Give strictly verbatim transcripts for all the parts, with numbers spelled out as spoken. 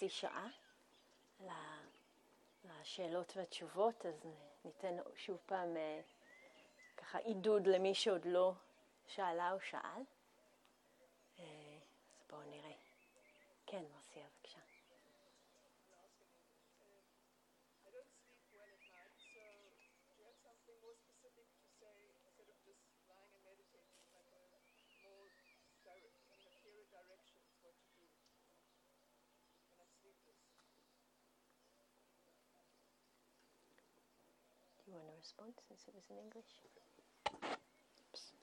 חצי שעה לשאלות והתשובות, אז ניתן שוב פעם ככה עידוד למי שעוד לא שאלה או שאל. אז בואו נראה. כן, מרסיה, בבקשה. Do you want to respond since it was in English? Oops.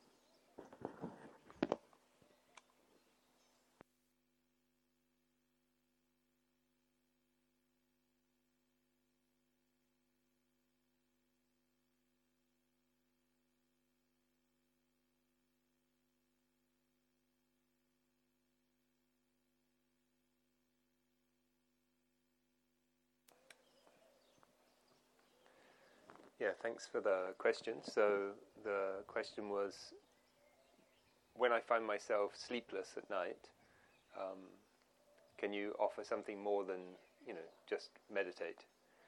Yeah, thanks for the question. So the question was, when I find myself sleepless at night, um, can you offer something more than, you know, just meditate?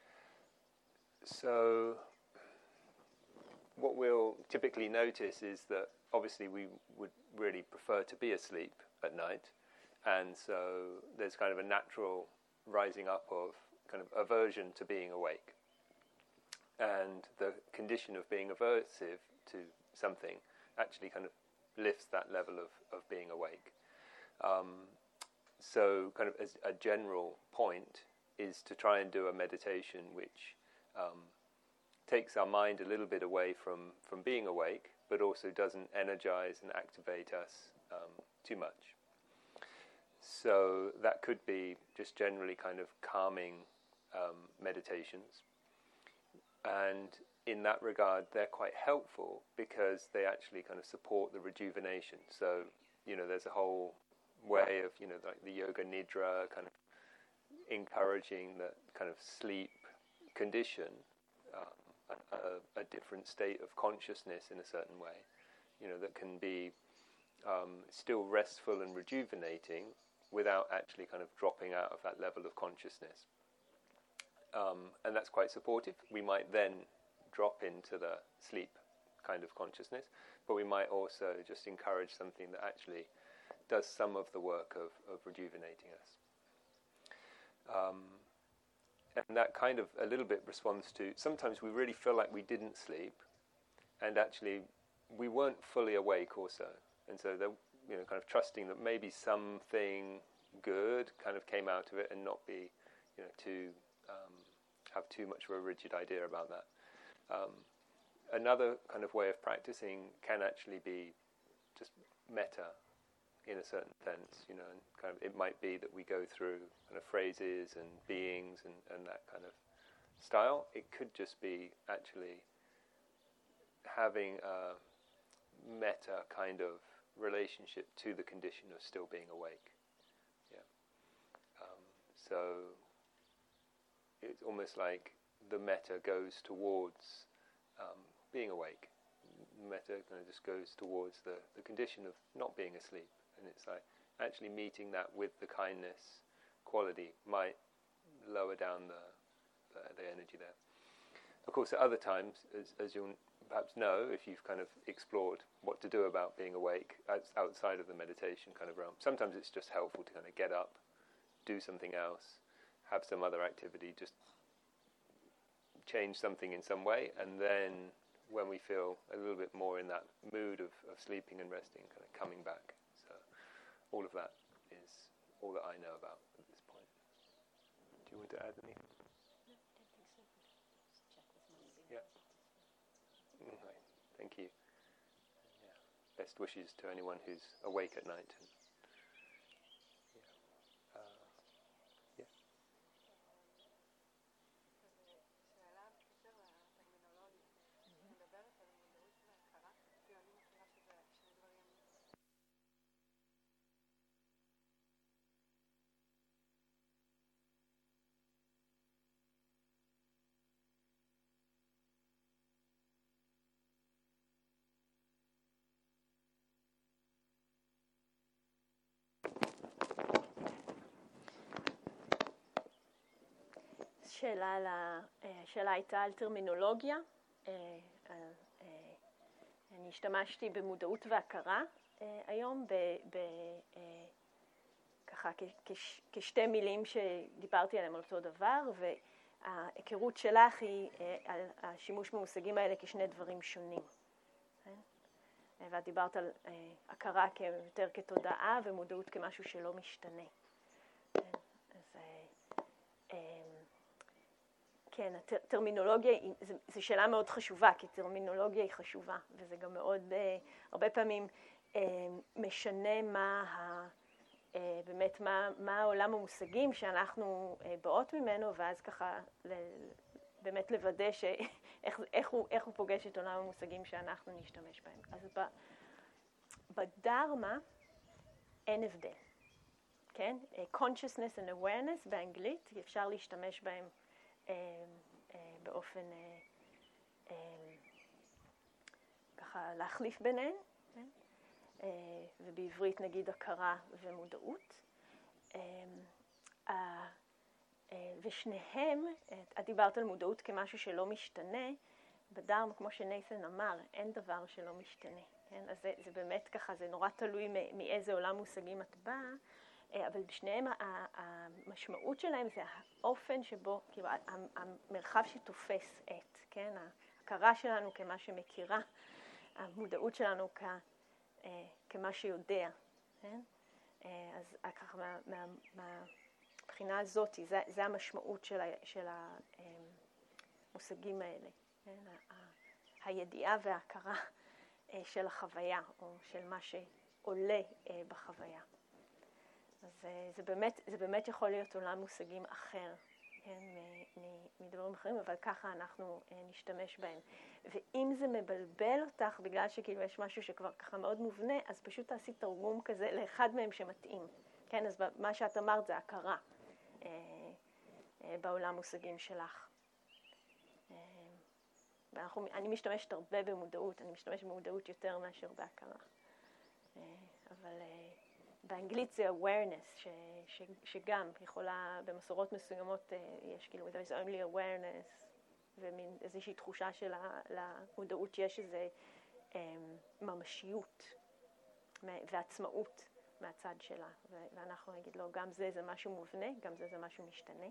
So what we'll typically notice is that obviously we would really prefer to be asleep at night, and so there's kind of a natural rising up of kind of aversion to being awake. And the condition of being aversive to something actually kind of lifts that level of, of being awake. Um, so kind of as a general point is to try and do a meditation which um, takes our mind a little bit away from, from being awake, but also doesn't energize and activate us um, too much. So that could be just generally kind of calming um, meditations. And in that regard, they're quite helpful because they actually kind of support the rejuvenation. So, you know, there's a whole way of, you know, like the yoga nidra, kind of encouraging that kind of sleep condition, um, a, a different state of consciousness in a certain way, you know, that can be um, still restful and rejuvenating without actually kind of dropping out of that level of consciousness. Um, and that's quite supportive. We might then drop into the sleep kind of consciousness, but we might also just encourage something that actually does some of the work of, of rejuvenating us. Um, and that kind of a little bit responds to, sometimes we really feel like we didn't sleep, and actually we weren't fully awake also. And so they're, you know, kind of trusting that maybe something good kind of came out of it and not be, you know, too... Um, have too much of a rigid idea about that. Um, another kind of way of practicing can actually be just metta in a certain sense, you know, and kind of it might be that we go through kind of phrases and beings and, and that kind of style. It could just be actually having a metta kind of relationship to the condition of still being awake. Yeah. Um, so it's almost like the metta goes towards um, being awake. Metta kind of just goes towards the, the condition of not being asleep. And it's like actually meeting that with the kindness quality might lower down the, the, the energy there. Of course, at other times, as, as you'll perhaps know, if you've kind of explored what to do about being awake outside of the meditation kind of realm, sometimes it's just helpful to kind of get up, do something else, have some other activity, just change something in some way, and then when we feel a little bit more in that mood of, of sleeping and resting, kind of coming back. So all of that is all that I know about at this point. Do you want to add anything? No, I don't think so. Just check with Marcy. Yeah. Okay. Thank you. Yeah. Best wishes to anyone who's awake at night. שאלה, לה, השאלה הייתה על טרמינולוגיה. אני השתמשתי במודעות והכרה היום, ב, ב, ככה כש, כשתי מילים שדיברתי עליהם על אותו דבר, וההיכרות שלך היא על השימוש במושגים האלה כשני דברים שונים. ואת דיברת על הכרה יותר כתודעה ומודעות כמשהו שלא משתנה. אז כן, הטרמינולוגיה, זו שאלה מאוד חשובה, כי טרמינולוגיה היא חשובה, וזה גם מאוד, הרבה פעמים משנה מה, ה, באמת, מה, מה העולם המושגים שאנחנו באות ממנו, ואז ככה באמת לוודא שאיך, איך הוא, איך הוא פוגש את עולם המושגים שאנחנו נשתמש בהם. אז בדרמה אין הבדל, כן? Consciousness and awareness באנגלית, אפשר להשתמש בהם באופן, ככה להחליף ביניהם, ובעברית נגיד הכרה ומודעות. ושניהם, את דיברת על מודעות כמשהו שלא משתנה, בדרמה, כמו שנייתן אמר, אין דבר שלא משתנה. אז זה, זה באמת ככה, זה נורא תלוי מאיזה עולם מושגים את באה, אבל בשניהם המשמעות שלהם זה האופן שבו, כאילו המרחב שתופס את, כן? ההכרה שלנו כמה שמכירה, המודעות שלנו כ, כמה שיודע, כן? אז ככה מה, מה, מהבחינה הזאת, זה, זה המשמעות של, ה, של המושגים האלה, כן? הידיעה וההכרה של החוויה, או של מה שעולה בחוויה. אז זה באמת, זה באמת יכול להיות עולם מושגים אחר, כן, מדברים אחרים, אבל ככה אנחנו נשתמש בהם. ואם זה מבלבל אותך, בגלל שכאילו יש משהו שכבר ככה מאוד מובנה, אז פשוט תעשי תרגום כזה לאחד מהם שמתאים. כן, אז מה שאת אמרת זה הכרה בעולם מושגים שלך. ואנחנו, אני משתמשת הרבה במודעות, אני משתמשת במודעות יותר מאשר בהכרה. אבל באנגלית זה awareness, ש, ש, שגם יכולה, במסורות מסוימות יש כאילו, there's only awareness, ומין איזושהי תחושה של המודעות שיש איזו ממשיות ועצמאות מהצד שלה. ואנחנו נגיד לו, גם זה זה משהו מובנה, גם זה זה משהו משתנה.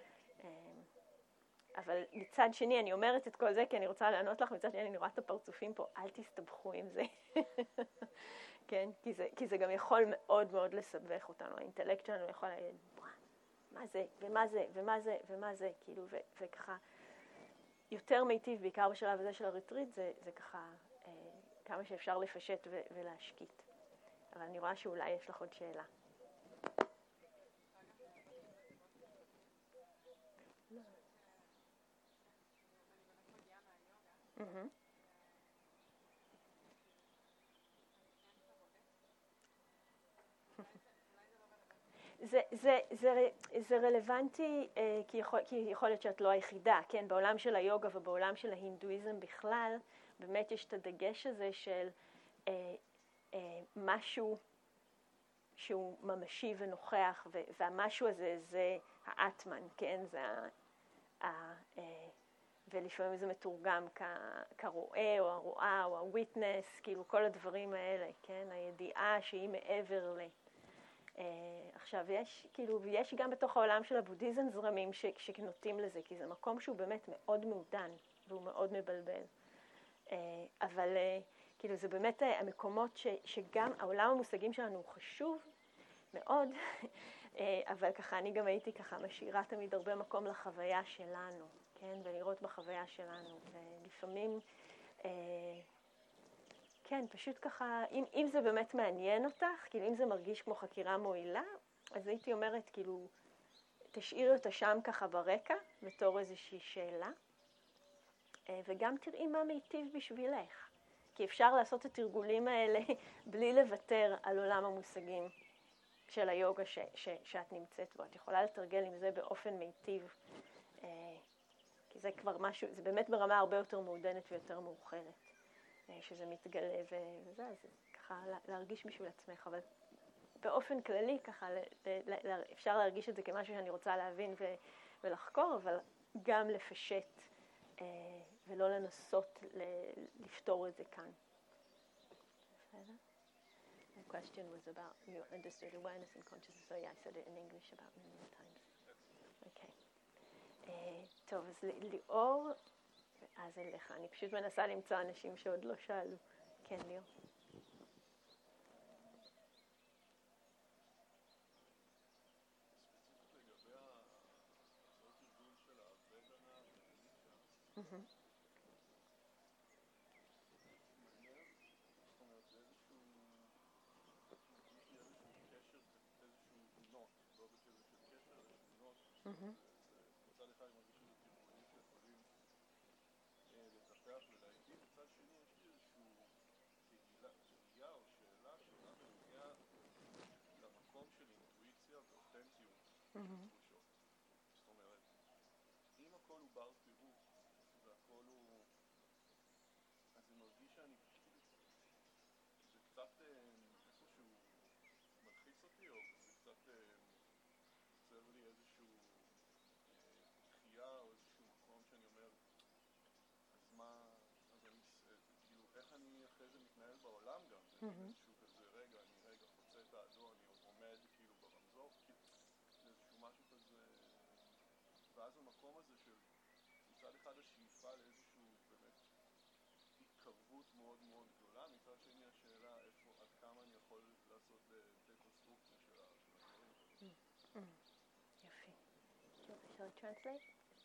אבל מצד שני, אני אומרת את כל זה כי אני רוצה לענות לך, מצד שני אני רואה את הפרצופים פה, אל תסתבכו עם זה. כן? כי זה, כי זה גם יכול מאוד מאוד לסבך אותנו. האינטלקט שלנו יכול להגיד, מה זה, ומה זה, ומה זה, ומה זה, כאילו, ו, וככה, יותר מיטיב, בעיקר בשלב הזה של הריטריט, זה, זה ככה, אה, כמה שאפשר לפשט ו, ולהשקיט. אבל אני רואה שאולי יש לך עוד שאלה. Mm-hmm. זה, זה, זה, זה רלוונטי אה, כי, יכול, כי יכול להיות שאת לא היחידה, כן? בעולם של היוגה ובעולם של ההינדואיזם בכלל, באמת יש את הדגש הזה של אה, אה, משהו שהוא ממשי ונוכח, ו, והמשהו הזה זה האטמן, כן? זה ה... ה אה, ולפעמים זה מתורגם כ, כרואה או הרואה או הוויטנס, כאילו כל הדברים האלה, כן? הידיעה שהיא מעבר ל... Uh, עכשיו, יש, כאילו, יש גם בתוך העולם של הבודהיזם זרמים ש, שנוטים לזה, כי זה מקום שהוא באמת מאוד מעודן, והוא מאוד מבלבל. Uh, אבל, uh, כאילו, זה באמת uh, המקומות ש, שגם העולם המושגים שלנו הוא חשוב מאוד, uh, אבל ככה, אני גם הייתי ככה משאירה תמיד הרבה מקום לחוויה שלנו, כן? ולראות בחוויה שלנו. ולפעמים... Uh, כן, פשוט ככה, אם, אם זה באמת מעניין אותך, כאילו אם זה מרגיש כמו חקירה מועילה, אז הייתי אומרת, כאילו, תשאירי אותה שם ככה ברקע, בתור איזושהי שאלה, וגם תראי מה מיטיב בשבילך. כי אפשר לעשות את התרגולים האלה בלי לוותר על עולם המושגים של היוגה ש, ש, שאת נמצאת בו. את יכולה לתרגל עם זה באופן מיטיב, כי זה כבר משהו, זה באמת ברמה הרבה יותר מעודנת ויותר מאוחרת. שזה מתגלה וזה, אז ככה להרגיש בשביל עצמך, אבל באופן כללי ככה אפשר להרגיש את זה כמשהו שאני רוצה להבין ולחקור, אבל גם לפשט uh, ולא לנסות ל- לפתור את זה כאן. בסדר? The question was about you understood awareness and consciousness, so yeah, I said it in English about a million times. Okay. Uh, טוב, אז ליאור, אז אליך. אני פשוט מנסה למצוא אנשים שעוד לא שאלו. כן, ליאור. Mm-hmm. Mm-hmm. מצד אחד אני מרגיש שזה תרגולים שיכולים לטפח ולהיטיב, מצד שני יש לי איזושהי תהייה או שאלה שאלה בנוגע למקום של אינטואיציה ואותנטיות בתחושות. זאת אומרת, אם הכל הוא בר פירוק והכל הוא... אז זה מרגיש שאני כאילו... זה קצת איפשהו מלחיץ אותי, או זה קצת יוצר לי איזשהו או איזשהו מקום שאני אומר, אז מה, אז אני, כאילו, איך אני אחרי זה מתנהל בעולם גם, זה איזשהו כזה, רגע, אני רגע חוצה את האדום, אני עומד כאילו ברמזור, כאילו, זה איזשהו משהו כזה, ואז המקום הזה של מצד אחד השאיפה לאיזשהו באמת התקרבות מאוד מאוד גדולה, מצד שני השאלה איפה, עד כמה אני יכול לעשות דקונסטרוקציה של הדברים. יופי. Shall I translate?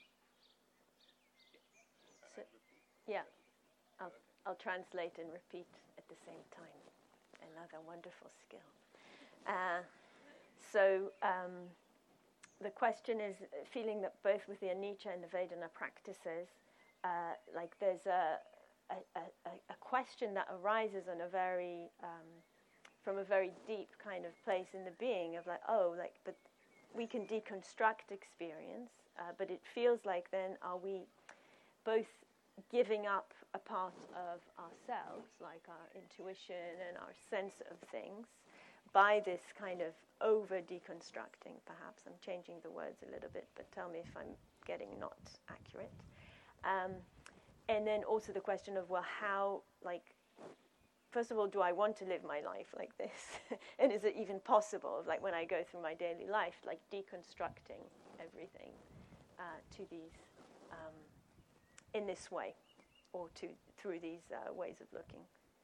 So, yeah, I'll, I'll translate and repeat at the same time. Another wonderful skill. Uh, so um, the question is feeling that both with the Anicca and the Vedana practices, uh, like there's a, a, a, a question that arises on a very, um, from a very deep kind of place in the being of like, oh, like, but we can deconstruct experience, uh, but it feels like then are we both giving up a part of ourselves, like our intuition and our sense of things, by this kind of over-deconstructing, perhaps. I'm changing the words a little bit, but tell me if I'm getting not accurate. Um, and then also the question of, well, how, like, first of all, do I want to live my life like this? And is it even possible, like when I go through my daily life, like deconstructing everything uh, to these, um, in this way, or to through these uh, ways of looking?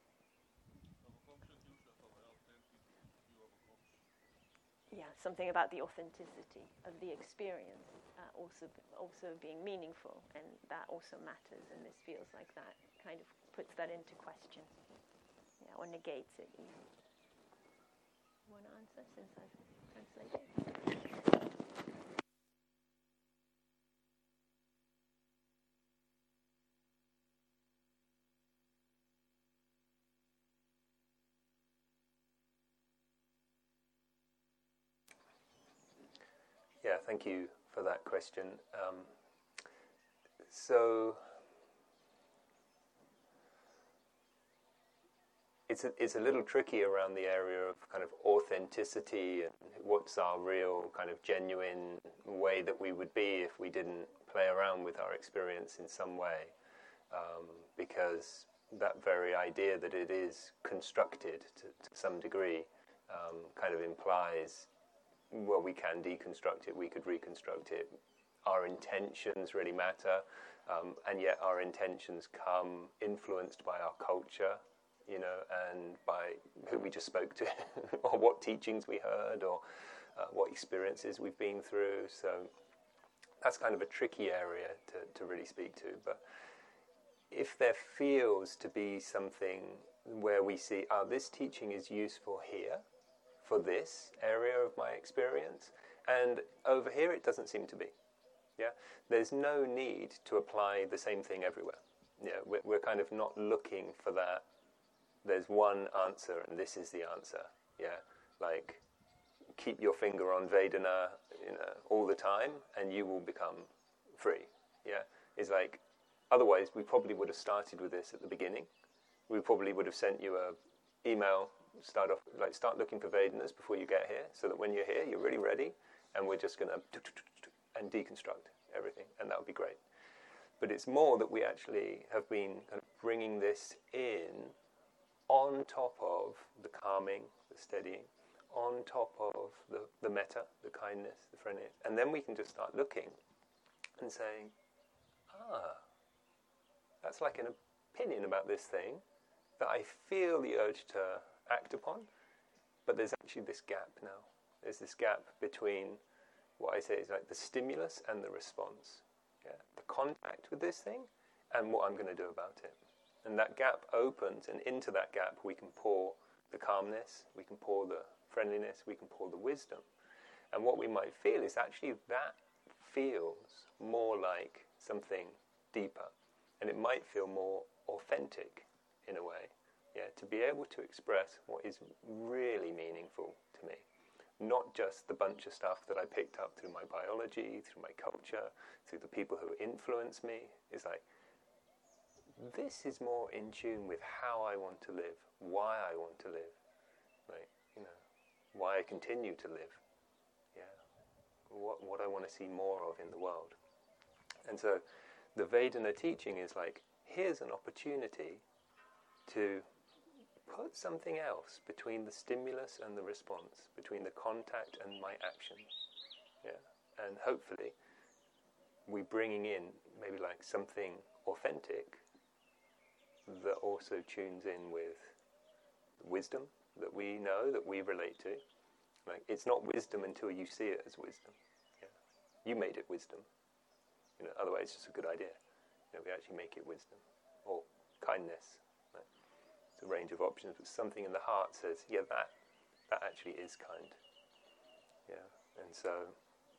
Yeah, something about the authenticity of the experience uh, also also being meaningful, and that also matters, and this feels like that kind of puts that into question. Yeah, or negates it even. You want to answer since I've translated? Yeah, thank you for that question. Um, so it's a, it's a little tricky around the area of kind of authenticity and what's our real kind of genuine way that we would be if we didn't play around with our experience in some way, um, because that very idea that it is constructed to, to some degree um, kind of implies, well, we can deconstruct it, we could reconstruct it. Our intentions really matter, um, and yet our intentions come influenced by our culture, you know, and by who we just spoke to, or what teachings we heard, or uh, what experiences we've been through. So that's kind of a tricky area to, to really speak to. But if there feels to be something where we see, oh, this teaching is useful here, for this area of my experience, and over here it doesn't seem to be. Yeah, there's no need to apply the same thing everywhere. Yeah, we're, we're kind of not looking for that. There's one answer, and this is the answer. Yeah, like keep your finger on Vedana, you know, all the time, and you will become free. Yeah, it's like otherwise we probably would have started with this at the beginning. We probably would have sent you a email. Start off, like, start looking for Vedanas before you get here, so that when you're here, you're really ready, and we're just going to and deconstruct everything, and that would be great. But it's more that we actually have been kind of bringing this in on top of the calming, the steadying, on top of the, the metta, the kindness, the friendliness. And then we can just start looking and saying, ah, that's like an opinion about this thing that I feel the urge to act upon, but there's actually this gap now. There's this gap between what I say is like the stimulus and the response. Yeah? The contact with this thing and what I'm going to do about it. And that gap opens, and into that gap we can pour the calmness, we can pour the friendliness, we can pour the wisdom. And what we might feel is actually that feels more like something deeper, and it might feel more authentic in a way, yeah, to be able to express what is really meaningful to me. Not just the bunch of stuff that I picked up through my biology, through my culture, through the people who influence me. It's like, this is more in tune with how I want to live, why I want to live, like, you know, why I continue to live, yeah, what what I want to see more of in the world. And so the Vedana teaching is like, here's an opportunity to put something else between the stimulus and the response, between the contact and my action, yeah, and hopefully we're bringing in maybe like something authentic that also tunes in with wisdom that we know, that we relate to. Like, it's not wisdom until you see it as wisdom. Yeah. You made it wisdom. You know, otherwise it's just a good idea. You know, we actually make it wisdom. Or kindness. Right? It's a range of options, but something in the heart says, yeah, that that actually is kind. Yeah. And so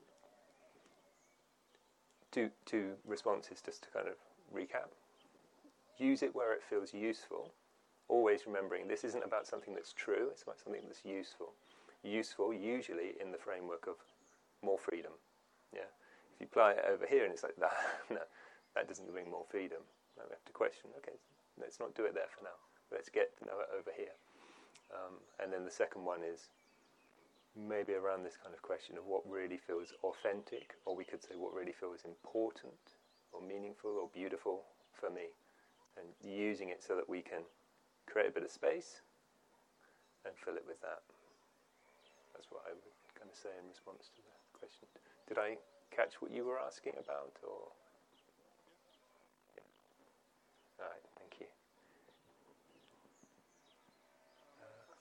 two two responses just to kind of recap. Use it where it feels useful, always remembering this isn't about something that's true, it's about something that's useful. Useful usually in the framework of more freedom. Yeah. If you apply it over here and it's like, that, no, that doesn't bring more freedom. We have to question, okay, let's not do it there for now. Let's get to know it over here. Um, and then the second one is maybe around this kind of question of what really feels authentic, or we could say what really feels important or meaningful or beautiful for me. And using it so that we can create a bit of space and fill it with that. That's what I would kind of say in response to the question. Did I catch what you were asking about, or? Yeah. All right, thank you. Uh,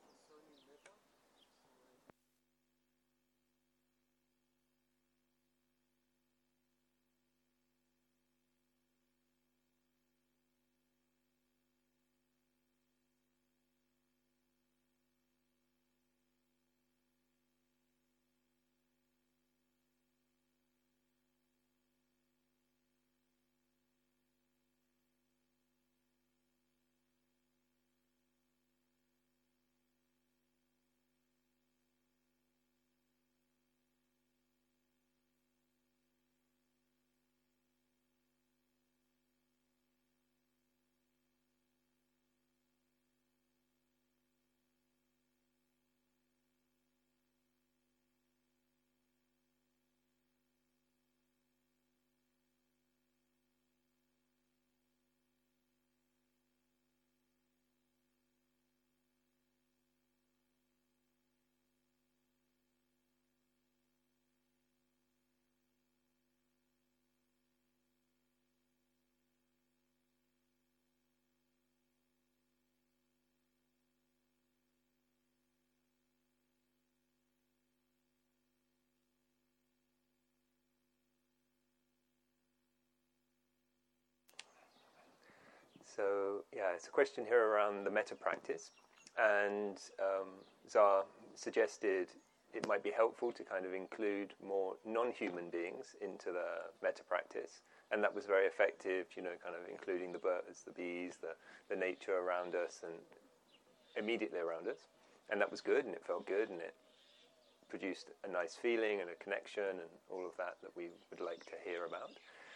So, yeah, it's a question here around the metta practice. And um, Zara suggested it might be helpful to kind of include more non-human beings into the metta practice. And that was very effective, you know, kind of including the birds, the bees, the, the nature around us and immediately around us. And that was good, and it felt good, and it produced a nice feeling and a connection and all of that that we would like to hear about.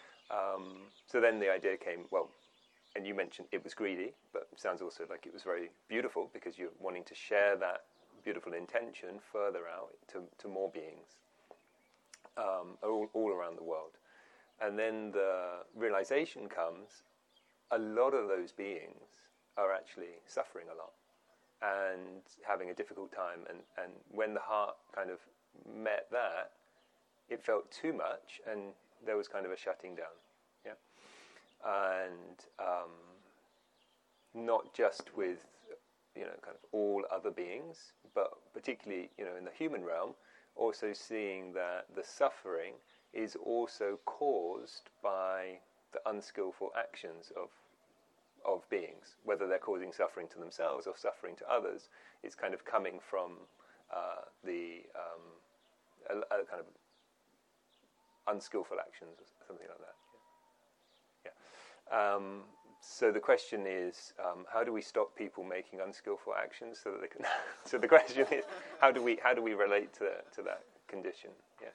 Um, so then the idea came, well, and you mentioned it was greedy, but it sounds also like it was very beautiful because you're wanting to share that beautiful intention further out to, to more beings um, all, all around the world. And then the realization comes, a lot of those beings are actually suffering a lot and having a difficult time. And, and when the heart kind of met that, it felt too much, and there was kind of a shutting down. Yeah, and um, not just with, you know, kind of all other beings, but particularly, you know, in the human realm, also seeing that the suffering is also caused by the unskillful actions of of beings, whether they're causing suffering to themselves or suffering to others. It's kind of coming from uh, the um, a, a kind of unskillful actions, or something like that. Yeah. yeah. Um, so the question is, um, how do we stop people making unskillful actions so that they can? So the question is, how do we how do we relate to to that condition? Yeah.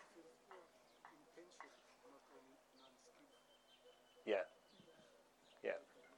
Yeah. Yeah.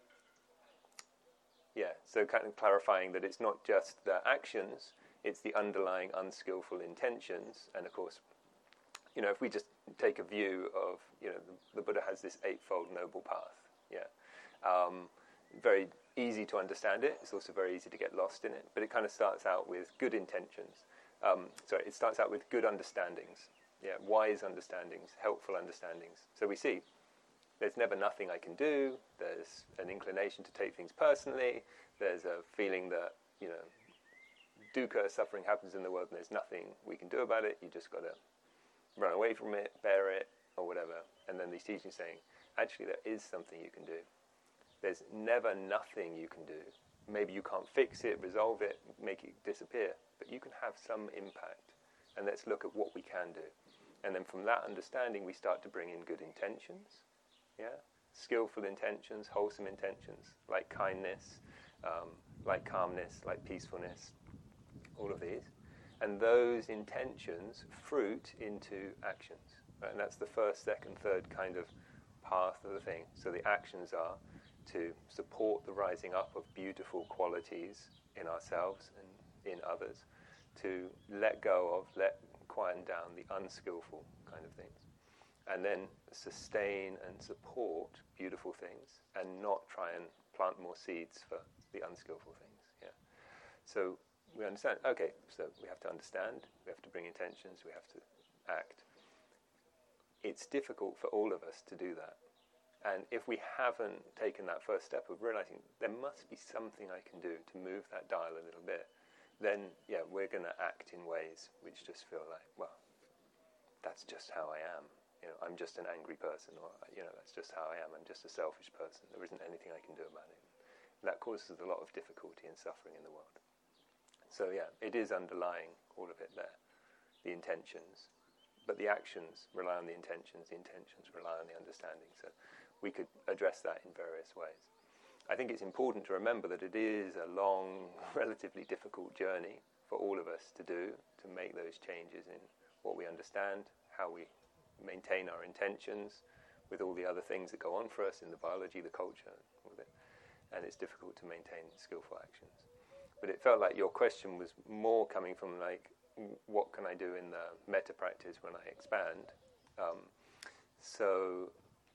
Yeah. So kind of clarifying that it's not just the actions; it's the underlying unskillful intentions, and of course, you know, if we just take a view of, you know, the, the Buddha has this eightfold noble path. Yeah, um, very easy to understand it. It's also very easy to get lost in it. But it kind of starts out with good intentions. Um, sorry, it starts out with good understandings. Yeah, wise understandings, helpful understandings. So we see there's never nothing I can do. There's an inclination to take things personally. There's a feeling that, you know, dukkha, suffering happens in the world and there's nothing we can do about it. You just got to run away from it, bear it, or whatever. And then these teachings saying, actually there is something you can do. There's never nothing you can do. Maybe you can't fix it, resolve it, make it disappear, but you can have some impact. And let's look at what we can do. And then from that understanding, we start to bring in good intentions, yeah, skillful intentions, wholesome intentions, like kindness, um, like calmness, like peacefulness, all of these. And those intentions fruit into actions. Right? And that's the first, second, third kind of path of the thing. So the actions are to support the rising up of beautiful qualities in ourselves and in others, to let go of, let quieten down the unskillful kind of things, and then sustain and support beautiful things and not try and plant more seeds for the unskillful things. Yeah. So we understand, okay, so we have to understand, we have to bring intentions, we have to act. It's difficult for all of us to do that. And if we haven't taken that first step of realizing there must be something I can do to move that dial a little bit, then, yeah, we're going to act in ways which just feel like, well, that's just how I am. You know, I'm just an angry person, or, you know, that's just how I am. I'm just a selfish person. There isn't anything I can do about it. And that causes a lot of difficulty and suffering in the world. So, yeah, it is underlying all of it there, the intentions. But the actions rely on the intentions, the intentions rely on the understanding. So we could address that in various ways. I think it's important to remember that it is a long, relatively difficult journey for all of us to do, to make those changes in what we understand, how we maintain our intentions with all the other things that go on for us in the biology, the culture, all of it. And it's difficult to maintain skillful actions. But it felt like your question was more coming from like, what can I do in the metta practice when I expand? Um, so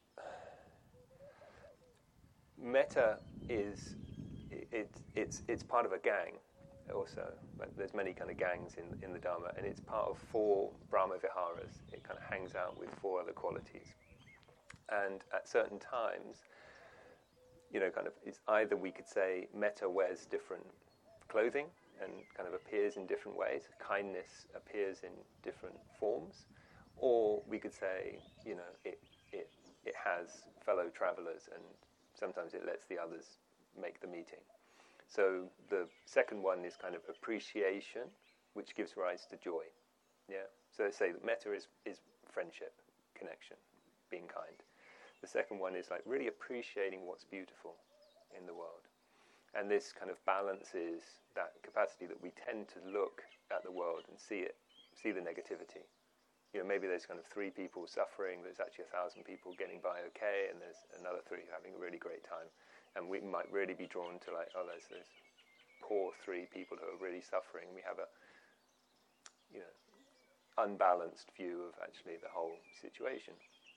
metta is it, it's it's part of a gang also. Like there's many kind of gangs in in the Dharma, and it's part of four Brahma Viharas. It kind of hangs out with four other qualities, and at certain times, you know, kind of it's either we could say metta wears different clothing and kind of appears in different ways. Kindness appears in different forms, or we could say, you know, it it it has fellow travelers, and sometimes it lets the others make the meeting. So the second one is kind of appreciation, which gives rise to joy. Yeah. So let's say that metta is is friendship, connection, being kind. The second one is like really appreciating what's beautiful in the world. And this kind of balances that capacity that we tend to look at the world and see it, see the negativity. You know, maybe there's kind of three people suffering, there's actually a thousand people getting by okay, and there's another three having a really great time. And we might really be drawn to like, oh, there's this poor three people who are really suffering. We have a, you know, unbalanced view of actually the whole situation.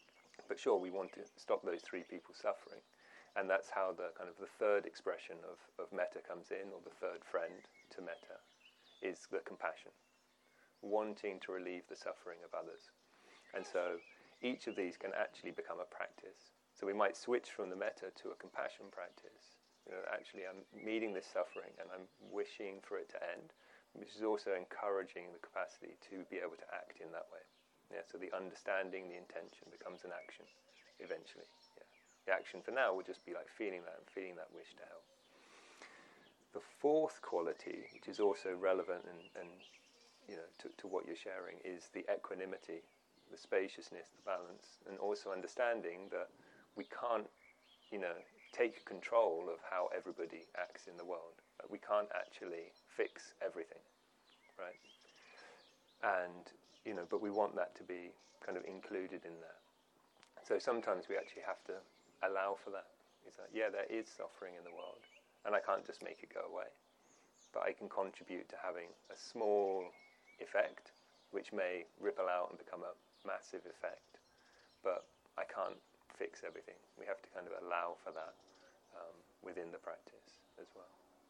But sure, we want to stop those three people suffering. And that's how the kind of the third expression of, of metta comes in, or the third friend to metta, is the compassion, wanting to relieve the suffering of others. And so each of these can actually become a practice. So we might switch from the metta to a compassion practice. You know, actually I'm meeting this suffering and I'm wishing for it to end, which is also encouraging the capacity to be able to act in that way. Yeah, so the understanding, the intention becomes an action eventually. Yeah. The action for now will just be like feeling that and feeling that wish to help. The fourth quality, which is also relevant and, and you know, to, to what you're sharing, is the equanimity, the spaciousness, the balance, and also understanding that we can't, you know, take control of how everybody acts in the world. We can't actually fix everything, right? And, you know, but we want that to be kind of included in there. So sometimes we actually have to allow for that. It's like, yeah, there is suffering in the world, and I can't just make it go away. But I can contribute to having a small effect, which may ripple out and become a massive effect. But I can't fix everything. We have to kind of allow for that um, within the practice as well.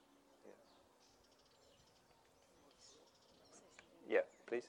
Yeah, yeah, please.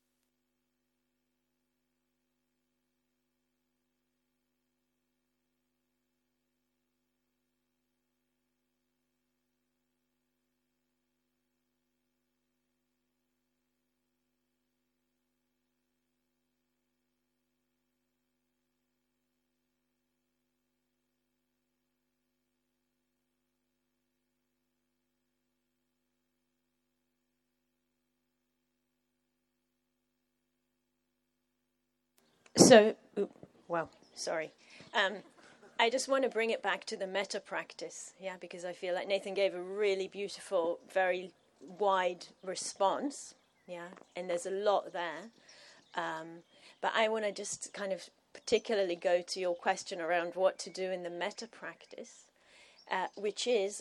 So, well, sorry. Um, I just want to bring it back to the metta practice, yeah, because I feel like Nathan gave a really beautiful, very wide response, yeah, and there's a lot there. Um, but I want to just kind of particularly go to your question around what to do in the metta practice, uh, which is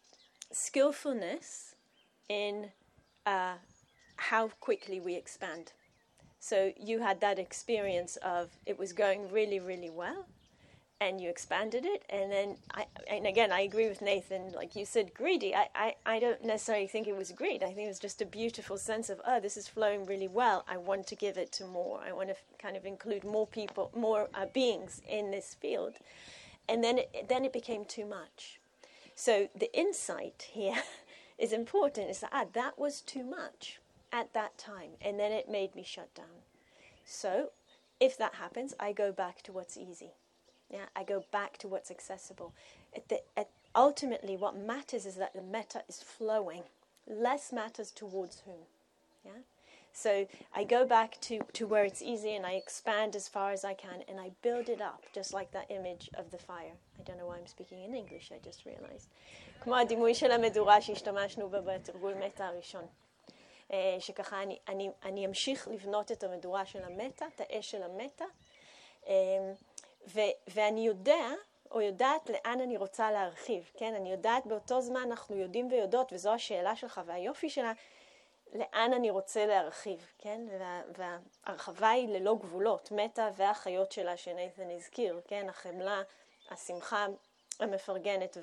skillfulness in uh, how quickly we expand. So you had that experience of it was going really, really well, and you expanded it, and then, I, and again, I agree with Nathan, like you said, greedy. I, I, I don't necessarily think it was greed. I think it was just a beautiful sense of, oh, this is flowing really well. I want to give it to more. I want to f- kind of include more people, more uh, beings in this field. And then it, then it became too much. So the insight here is important. Is that, ah, that was too much at that time, and then it made me shut down. So if that happens, I go back to what's easy. Yeah, I go back to what's accessible. At the, at ultimately, what matters is that the metta is flowing. Less matters towards whom. Yeah. So I go back to, to where it's easy, and I expand as far as I can, and I build it up, just like that image of the fire. I don't know why I'm speaking in English, I just realized. כמו הדימוי של המדורה שהשתמשנו בה בתרגול מטה הראשון. שככה אני, אני, אני אמשיך לבנות את המדורה של המטה, את האש של המטה, ו, ואני יודע, או יודעת לאן אני רוצה להרחיב, כן? אני יודעת באותו זמן, אנחנו יודעים ויודעות, וזו השאלה שלך והיופי שלה, לאן אני רוצה להרחיב, כן? וה, וההרחבה היא ללא גבולות, מטה והחיות שלה שנייתן הזכיר, כן? החמלה, השמחה המפרגנת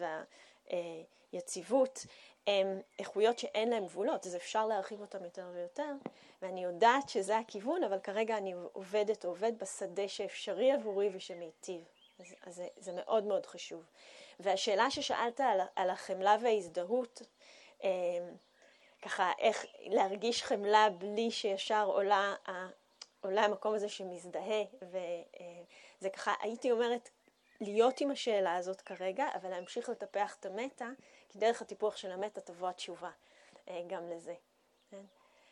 והיציבות, הם איכויות שאין להם גבולות, אז אפשר להרחיב אותם יותר ויותר, ואני יודעת שזה הכיוון, אבל כרגע אני עובדת, עובד בשדה שאפשרי עבורי ושמיטיב. אז, אז זה, זה מאוד מאוד חשוב. והשאלה ששאלת על, על החמלה וההזדהות, אה, ככה איך להרגיש חמלה בלי שישר עולה, עולה המקום הזה שמזדהה, וזה ככה, הייתי אומרת, להיות עם השאלה הזאת כרגע, אבל להמשיך לטפח את המטה, כי דרך הטיפוח של המטה תבוא התשובה גם לזה. כן?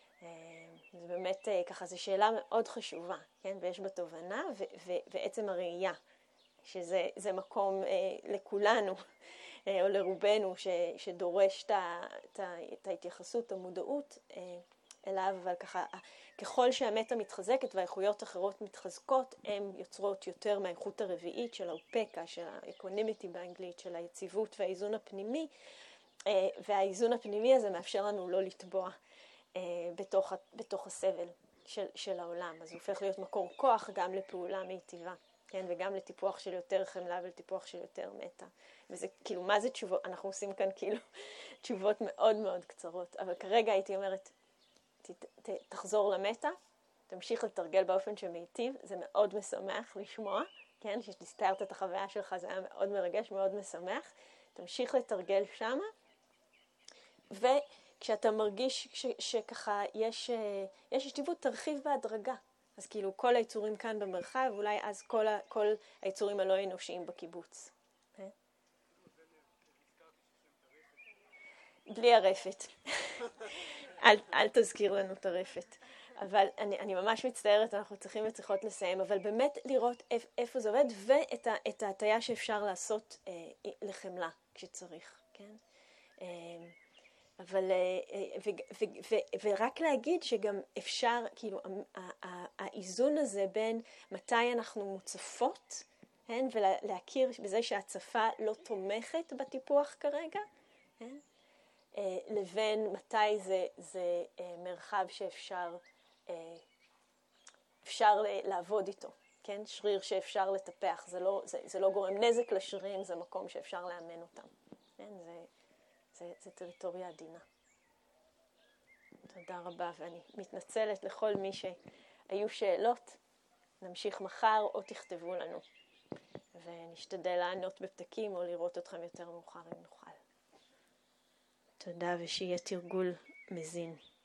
זה באמת ככה, זו שאלה מאוד חשובה, כן? ויש בה תובנה ו- ו- ועצם הראייה, שזה זה מקום לכולנו, או לרובנו, ש- שדורש את, ה- את, ה- את ההתייחסות, המודעות אליו, אבל ככה, ככל שהמטה מתחזקת והאיכויות אחרות מתחזקות, הן יוצרות יותר מהאיכות הרביעית של האופקה, של האקונימיטי באנגלית, של היציבות והאיזון הפנימי, והאיזון הפנימי הזה מאפשר לנו לא לטבוע בתוך, בתוך הסבל של, של העולם. אז הוא הופך להיות מקור כוח גם לפעולה מיטיבה כן, וגם לטיפוח של יותר חמלה ולטיפוח של יותר מטה. וזה כאילו, מה זה תשובות? אנחנו עושים כאן כאילו תשובות מאוד מאוד קצרות, אבל כרגע הייתי אומרת, ת, ת, תחזור למטה, תמשיך לתרגל באופן שמיטיב, זה מאוד משמח לשמוע, כן, שתסתארת את החוויה שלך, זה היה מאוד מרגש, מאוד משמח, תמשיך לתרגל שמה, וכשאתה מרגיש ש, שככה יש, יש ישיבות, תרחיב בהדרגה, אז כאילו כל היצורים כאן במרחב, אולי אז כל, ה, כל היצורים הלא אנושיים בקיבוץ. בלי הרפת. אל, אל תזכיר לנו את הרפת. אבל אני, אני ממש מצטערת, אנחנו צריכים וצריכות לסיים, אבל באמת לראות איפ, איפה זה עובד, ואת ה, את ההטיה שאפשר לעשות אה, לחמלה כשצריך, כן? אה, אבל, אה, ו, ו, ו, ורק להגיד שגם אפשר, כאילו, האיזון הזה בין מתי אנחנו מוצפות, כן? ולהכיר בזה שהצפה לא תומכת בטיפוח כרגע, כן? לבין מתי זה, זה מרחב שאפשר אפשר לעבוד איתו, כן? שריר שאפשר לטפח, זה לא, זה, זה לא גורם נזק לשרירים, זה מקום שאפשר לאמן אותם, כן? זה, זה, זה טריטוריה עדינה. תודה רבה, ואני מתנצלת לכל מי שהיו שאלות, נמשיך מחר או תכתבו לנו, ונשתדל לענות בפתקים או לראות אתכם יותר מאוחר אם נוכל. תודה, ושיהיה תרגול מזין.